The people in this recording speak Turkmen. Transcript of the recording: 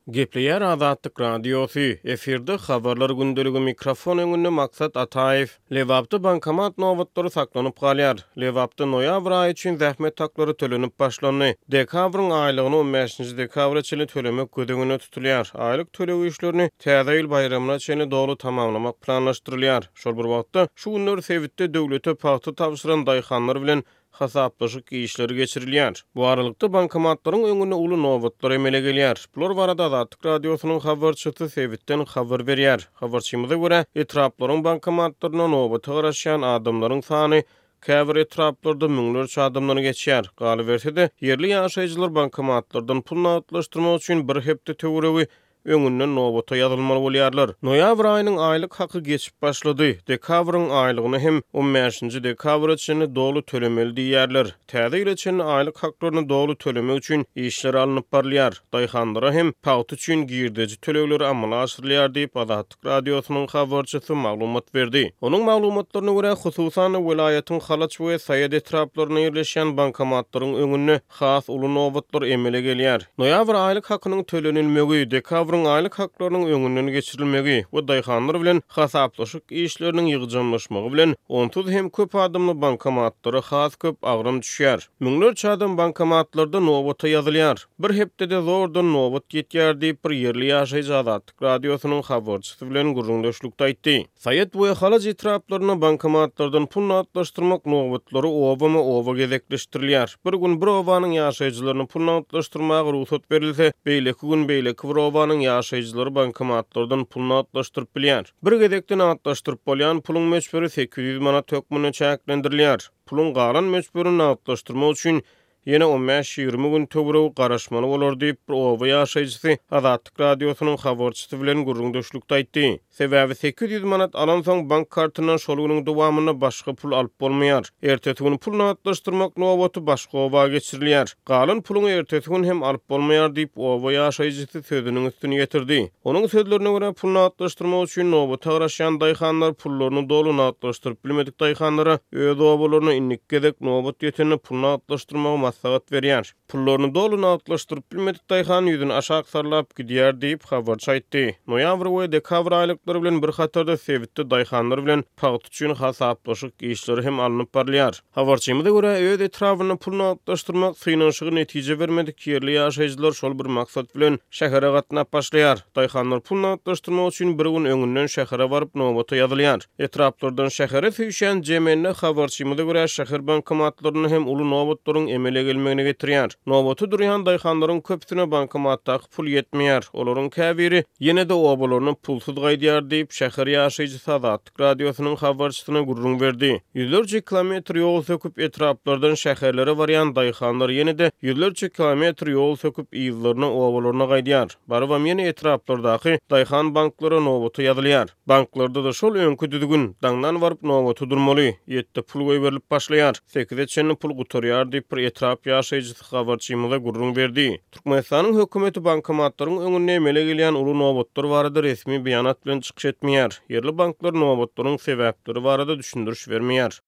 Gepleýär Azatlyk Radiosu. Eferde habarlar gündeligi mikrofon öňünde maksat Ataev. Lewapda bankomat nowatlary saklanyp galýar. Lewapda noýabr aýy üçin zähmet taklary tölenip başlandy. Dekabryň aýlygyny 15-nji dekabra çenli tölemek gödegine tutulýar. Aýlyk tölew işlerini täze ýyl bayramyna çenli dogry tamamlamak planlaşdyrylýar. Şol bir wagtda şu günler Sewitde döwlete paýta tapşyran daýhanlar bilen hasaplaşyk işleri geçirilýär. Bu aralykda bankomatlaryň öňüne uly nowatlar emele gelýär. Bular barada Azatlyk Radiosynyň habarçysy Sewitden habar berýär. Habarçymyza görä, etraplaryň bankomatlaryna nowata garaşan adamlaryň sany käbir etraplarda müňlerçe adamlary geçýär. Galy bersede, yerli ýaşaýjylar bankomatlardan pul nowatlaşdyrmak üçin bir hepde töweregi öňünden nowata ýazylmaly bolýarlar. Noýabr aýynyň aýlyk haky geçip başlady. Dekabryň aýlygyny hem 15-nji dekabra çenli dogry tölemeli diýýärler. Täze ýyl çenli aýlyk haklaryny dogry tölemek üçin işler alınıp barlýar. Daýhanlara hem paýta üçin girdeji төлewleri amala aşyrylýar diýip Azatlyk Radiosynyň habarçysy maglumat berdi. Onuň maglumatlaryna görä, hususan welaýatyň Halaç we Saýed etraplaryna ýerleşen bankomatlaryň öňüne has uly nowatlar emele gelýär. Noýabr aýlyk hakynyň tölenilmegi, dekabrň aýlyk haklarynyň öňünden geçirilmegi we daýhanlar bilen hasaplaşyk işleriniň ýygyjamlaşmagy bilen onsuz hem köp adamly bankomatlary has köp agrym düşýär. Müňlerçe adam bankomatlarda nowata ýazylýar. Bir hepdede zordan nowat getýär diýip bir yerli ýaşaýjy Azatlyk Radiosynyň habarçysy bilen gurrundaşlykda aýtdy. Saýed we Halaç etraplaryna bankomatlardan pul nowatlaşdyrmak nowatlary oba gezekleşdirilýär. Bir gün bir obanyň ýaşaýjylaryna pul nowatlaşdyrmagy ruhsat berilse, beýleki gün beýleki bir obanyň ýaşaýjylary bankomatlardan pul nowatlaşdyryp bilýär. Bir gezekde nowatlaşdyryp bolýan puluň meçberi 800 manat hökmüne çäklendirilýär. Puluň galan meçberini nowatlaşdyrmak üçin ýene 15-20 gün töwereg garaşmaly bolar diýip bir oba ýaşaýjysy Azatlyk Radiosynyň habarçysy bilen gurrundaşlykda aýtdy. Sebäbi 800 manat alan soň bank kartynyň şol güniň dowamyna başga pul alyp bolmaýar. Ertesi gün pul nowatlaşdyrmak nowaty başga oba geçirilýär. Galan puluny ertesi gün hem alyp bolmaýar diýip oba ýaşaýjysy sözüniň üstüne ýetirdi. Onuň sözlerine görä, pul nowatlaşdyrmak üçin nowata garaşan daýhanlar pullaryny dolu nowatlaşdyryp bilmedik daýhanlara öz obalaryna innik gezek nowat ýetenine pul nowatlaşdyrmagy maslahat berýär. Pullaryny dolu nowatlaşdyryp bilmedik daýhan ýüzüni aşağı sarlap gidýär diýip habarçy aýtdy. Noýabr we dekabr aýlyklary bilen bir hatarda Sewitde daýhanlar bilen paýta üçin hasaplaşyk işleri hem alınıp barlýar. Habarçymyza görä, öz etrawyny pul nowatlaşdyrmak synaşygy netije bermedik ýerli ýaşaýjylar şol bir maksat bilen şähere gatnap başlaýar. Daýhanlar pul nowatlaşdyrmak üçin bir gün öňünden şähere baryp nowata ýazylýar. Etraplardan şähere süýşen jemenne habarçymyza görä, şäher bankomatlaryny hem uly nowatlaryň emele gelmegine getirýär. Nowaty durýan daýhanlaryň köpsine bankomatda pul ýetmeýär. Olaryň käbiri ýene-de obalaryny pulsuz gaýdýar diýip şäher ýaşaýjysy Azatlyk Radiosynyň habarçysyna gurrun berdi. Ýüzlerçe kilometr ýol söküp etraplardan şäherlere barýan daýhanlar ýene-de ýüzlerçe kilometr ýol söküp ýyllaryny obalaryna gaýdýar. Barabam ýene etraplardaky daýhan banklary nowaty ýazylýar. Banklarda da şol öňkü düzgün daňdan baryp nowaty durmaly. Ýetde pul goýberilip başlaýar. 8 çenli pul gutarýar diýip bir etrap ýaşaýjysy habarçymyza gurrun berdi. Türkmenistanyň hökümeti bankomatlaryň öňüne emele gelýän uly nowatlar barada resmi beýanat bilen çykyş etmeýär. Yerli banklar nowatlaryň sebäpleri barada düşündürüş bermeýär.